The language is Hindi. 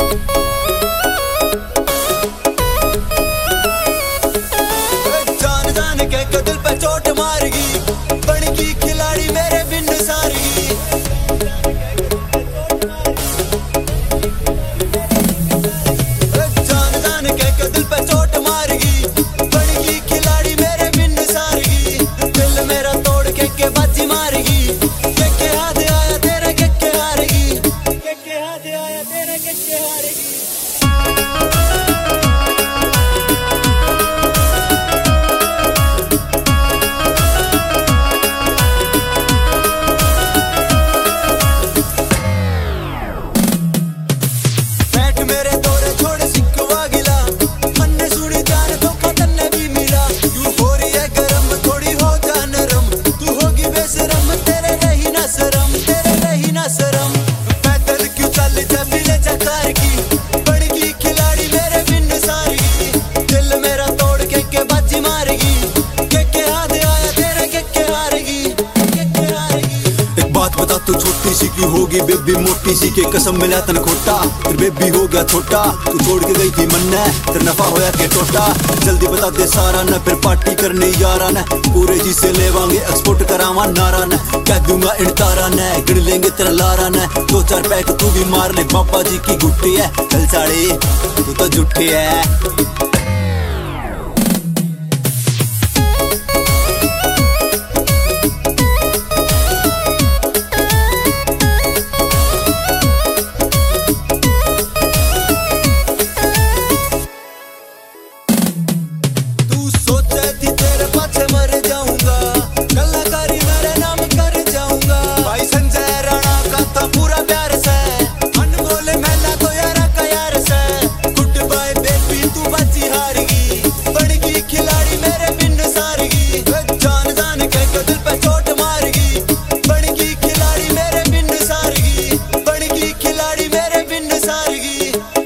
जान जान के दिल पे चोट मारगी, बड़की खिलाड़ी मेरे बिन सारगी। जान जान के दिल पे चोट मारगी, बड़की खिलाड़ी मेरे बिन सारगी। दिल मेरा तोड़ के बाजी मारगी, के हाथ आया तेरे के हारेगी, के हाथ आया तेरे के हारेगी। मेरे दौरे छोड़ सिकवा गिला, मन्ने सुनी जान धोखा तन्ने भी मिला। तू हो रही है गरम, थोड़ी हो जा नरम, तू होगी बेशरम, तेरे नहीं ना शरम, तेरे नहीं ना शरम। पैदल क्यों चल जबीले चकार की, बड़की खिलाड़ी मेरे बिन सारगी। दिल मेरा तोड़ के बाजी मारेगी, के हाथ आया तेरे के हारेगी, के हारेगी। एक बात बता, तू छोटी सी की होगी बेबी मोटी सी के कसम मिला तन खोटा। तेरे बेबी हो गया छोटा, तू छोड़ के गई थी मन्ने, तेरा नफा होया के टोटा। जल्दी बता दे सारा न, फिर पार्टी करने यारा न, पूरे जी से लेवांगे एक्सपोर्ट करावा नारा न। कह दूंगा इन तारा न, गिन लेंगे तेरा लारा न। 2-4 पैक तू भी मार ले, पापा जी की गुट्टी है। चल साड़ी तू तो झूठी है।